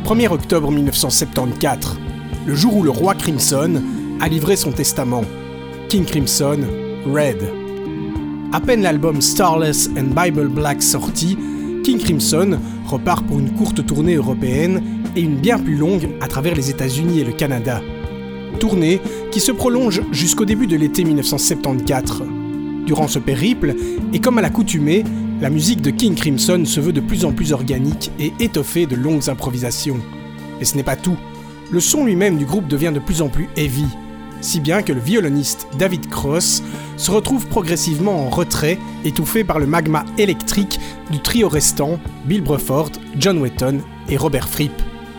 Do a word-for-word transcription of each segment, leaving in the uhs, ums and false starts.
premier octobre mille neuf cent soixante-quatorze, le jour où le roi Crimson a livré son testament. King Crimson, Red. À peine l'album Starless and Bible Black sorti, King Crimson repart pour une courte tournée européenne et une bien plus longue à travers les États-Unis et le Canada. Tournée qui se prolonge jusqu'au début de l'été mille neuf cent soixante-quatorze. Durant ce périple, et comme à l'accoutumée, la musique de King Crimson se veut de plus en plus organique et étoffée de longues improvisations. Mais ce n'est pas tout. Le son lui-même du groupe devient de plus en plus heavy, si bien que le violoniste David Cross se retrouve progressivement en retrait, étouffé par le magma électrique du trio restant, Bill Bruford, John Wetton et Robert Fripp.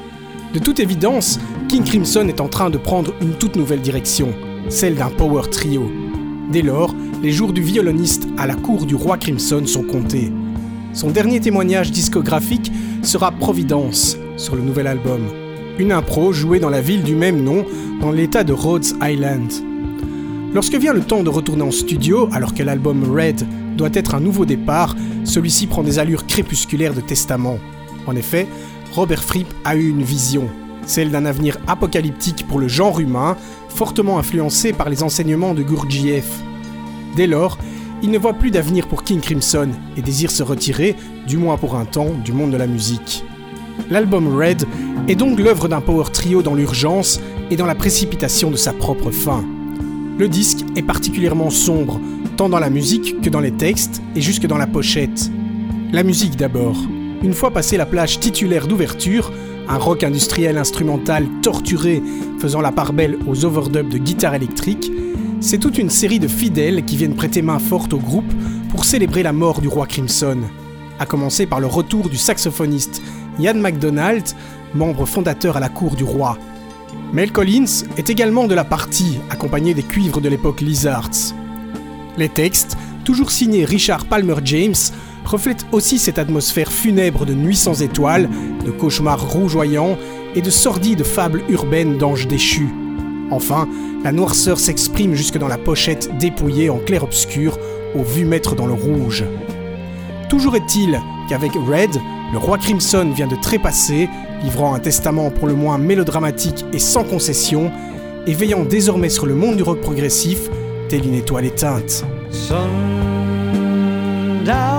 De toute évidence, King Crimson est en train de prendre une toute nouvelle direction, celle d'un power trio. Dès lors, les jours du violoniste à la cour du roi Crimson sont comptés. Son dernier témoignage discographique sera Providence, sur le nouvel album. Une impro jouée dans la ville du même nom, dans l'état de Rhode Island. Lorsque vient le temps de retourner en studio, alors que l'album Red doit être un nouveau départ, celui-ci prend des allures crépusculaires de testament. En effet, Robert Fripp a eu une vision, celle d'un avenir apocalyptique pour le genre humain, fortement influencé par les enseignements de Gurdjieff. Dès lors, il ne voit plus d'avenir pour King Crimson et désire se retirer, du moins pour un temps, du monde de la musique. L'album Red est donc l'œuvre d'un power trio dans l'urgence et dans la précipitation de sa propre fin. Le disque est particulièrement sombre, tant dans la musique que dans les textes et jusque dans la pochette. La musique d'abord. Une fois passé la plage titulaire d'ouverture, un rock industriel instrumental torturé faisant la part belle aux overdubs de guitare électrique, c'est toute une série de fidèles qui viennent prêter main forte au groupe pour célébrer la mort du roi Crimson, à commencer par le retour du saxophoniste Ian MacDonald, membre fondateur à la cour du roi. Mel Collins est également de la partie, accompagné des cuivres de l'époque Lizards. Les textes, toujours signés Richard Palmer James, reflètent aussi cette atmosphère funèbre de nuits sans étoiles, de cauchemars rougeoyants et de sordides fables urbaines d'anges déchus. Enfin, la noirceur s'exprime jusque dans la pochette dépouillée en clair-obscur, aux vues mettre dans le rouge. Toujours est-il qu'avec Red, le roi Crimson vient de trépasser, livrant un testament pour le moins mélodramatique et sans concession, et veillant désormais sur le monde du rock progressif, telle une étoile éteinte. Sundown.